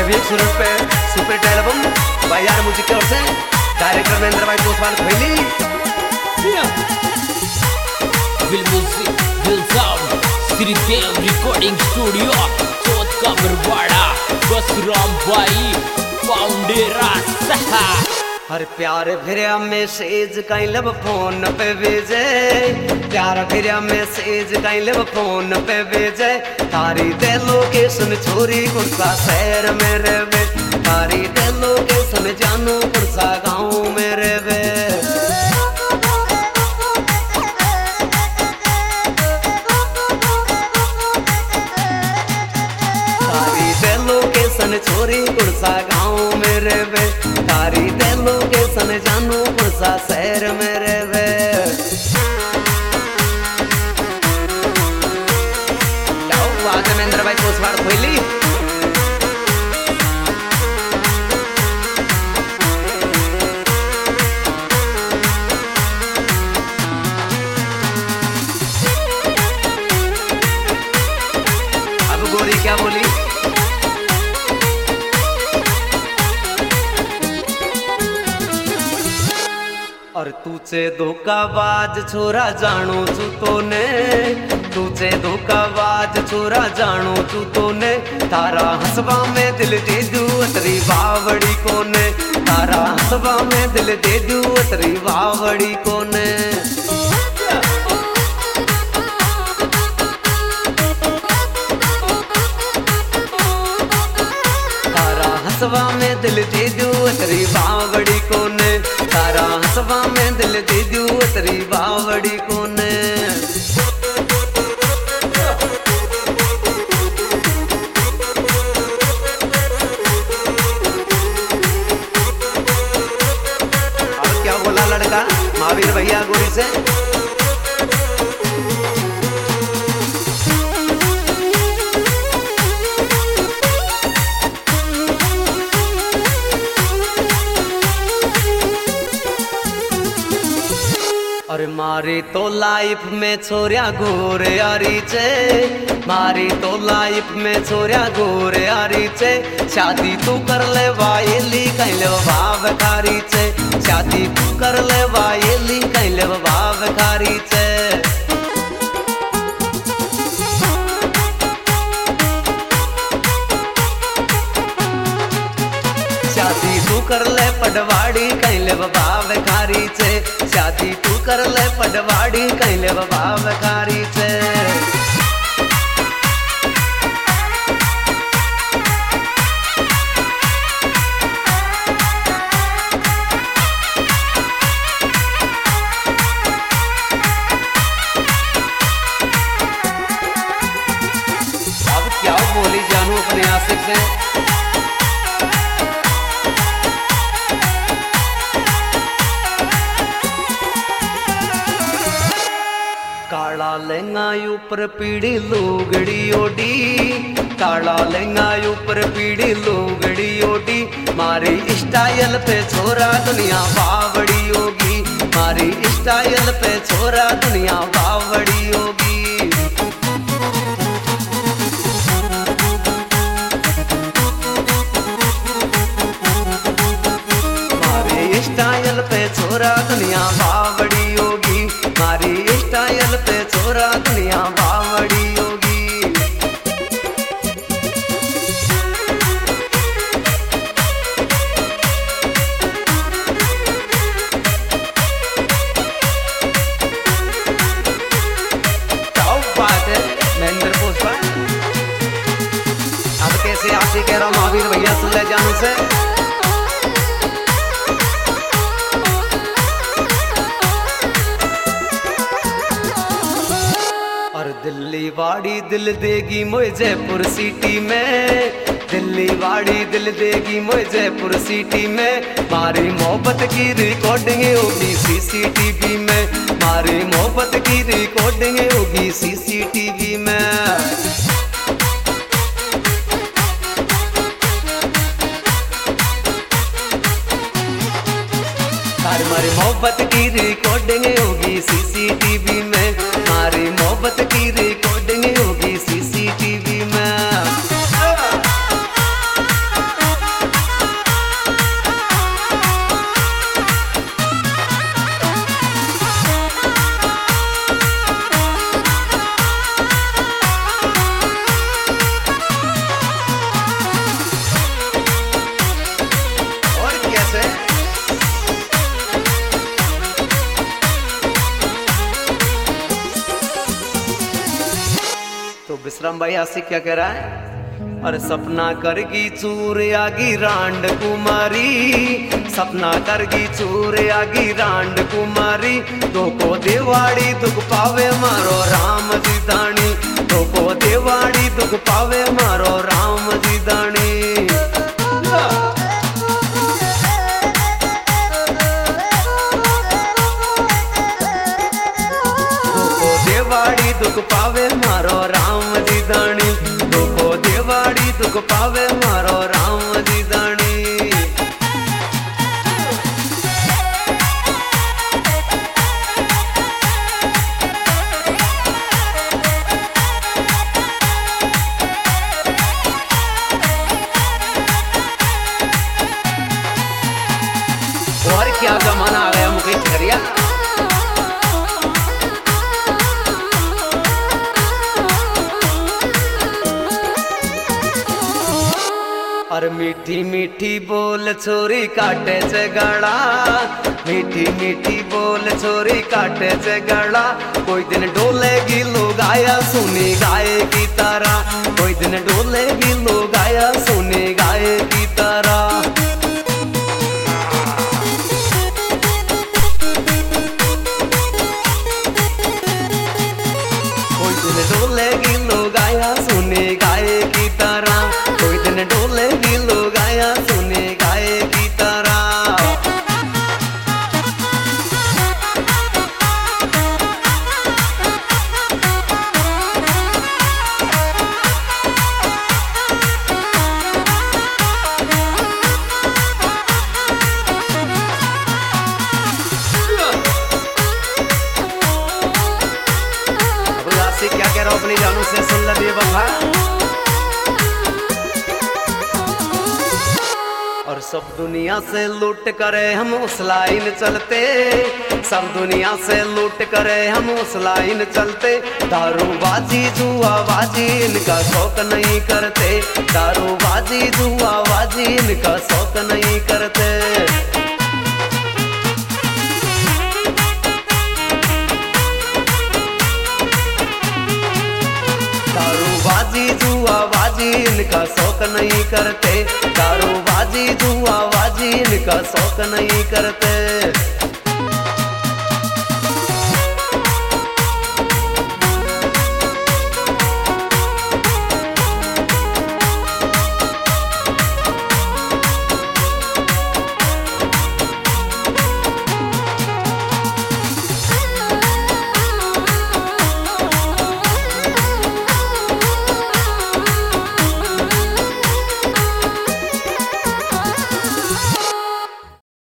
Week सूरज पे super hit album भाई यार म्यूजिक की ओर से डायरेक्टर महेंद्र भाई कोसवाल कोहली। विल म्यूजिक विल sound Shridev recording studio Chauth ka Barwara Basram भाई पाउंडेरा सहा। हर प्यार फिर मैसेज कहीं लब फोन पे भेजे, प्यार फिर मैसेज कहीं लब फोन पे भेजे। तारी दे लोकेशन छोरी कौन सा शहर में रहे, तारी दे लोकेशन जानू कौन सा गाँव में रहे। तारी दे लोकेशन छोरी कौन सा गाँव में रहे, तारी दे लोकेशन जानू कौन सा शहर में रहे। महेंद्र भाई कोसवाल कोहली। अब गोरी क्या बोली, और तुझे धोखाबाज छोरा जानो तू तो ने, तुझे धोखाबाज छोरा जानो तू तो ने। तारा हसबा में दिल दे दू तेरी बावड़ी को ने, तारा हसबा में दिल दे दू तेरी बावड़ी को ने। तारा हसबा में दिल दे दू तेरी बावड़ी को ने, तारा हसबा में दिल दे दू तेरी बावड़ी को ने। अब क्या बोला लड़का महावीर भैया गोरी से, और मारी तो लाइफ में छोरिया गोरे यारी चे, मारी तो लाइफ में छोरिया गोरे यारी चे। शादी तू कर ले वायली कहीं ले भाव खारी चे, शादी तू कर ले वायली कहीं ले भाव खारी चे। शादी तू कर ले पडवाड़ी कहीं ले भाव खारी चे, शादी तू कर ले पडवाड़ी कहीं ले भाव खारी चे। अब क्या बोली जानू अपने आशिक से, काला लहंगा ऊपर पीड़ी लुगड़ी ओडी, काला लहंगा ऊपर पीड़ी लुगड़ी ओडी। मारी स्टाइल पे छोरा दुनिया बावड़ी होगी, मारी स्टाइल पे छोरा दुनिया बावड़ी होगी। मारी स्टाइल पे छोरा दुनिया बावड़ी होगी, मारी स्टाइल पे छोरा दुनिया बावड़ी होगी। क्या बात है महेंद्र कोसवाल। अब कैसे आशी कह रहा हूँ महावीर भैया सुन ले जानू से, दिल्ली वाड़ी दिल देगी मोए जयपुर सिटी में, दिल्ली वाड़ी दिल देगी मोए जयपुर सिटी में। मारी मोहब्बत की रिकॉर्डिंग होगी सीसीटीवी में, मारी मोहब्बत की रिकॉर्डिंग होगी सीसीटीवी में। मारी मोहब्बत की रिकॉर्डिंग होगी सीसीटीवी में, मारी मोहब्बत की रिकॉर्डिंग होगी सीसीटीवी में। विश्राम भाई आशिक क्या कह रहा है? अरे सपना करगी चूर आगी रांड कुमारी, सपना करगी चूर आगी रांड कुमारी, तो को देवाड़ी दुख पावे मारो राम जी दानी, तो को देवाड़ी दुख पावे मारो राम जी दानी। देवाड़ी दुख पावे मारो राम जी दानी, दुखो देवाड़ी दुख पावे मारो राम जी दानी। और क्या जमाना आ गया मुकेश ठहरिया। और मीठी मीठी बोल छोरी काटे से गला, मीठी मीठी बोल छोरी काटे से गला, कोई दिन डोलेगी लोग आया सुनी गाय की तरह, कोई दिन डोलेगी लोग आया सुनी गाय की तरह। कोई दिन डोलेगी लोग आया सुनी गाय की तरह, कोई दिन डोलेगी लोग आया सुने गाय की तरह। अब आशिक क्या कह रहा हूं अपनी जानों से सुन ले बेवफा। और सब दुनिया से लूट करे हम उस लाइन चलते, सब दुनिया से लूट करे हम उस लाइन चलते, दारूबाजी जुआबाजी इनका शौक नहीं करते, दारूबाजी जुआबाजी इनका शौक नहीं करते। दारूबाजी जुआबाजी इनका शौक नहीं करते, दारूबाजी जुआबाजी इनका शौक नहीं करते।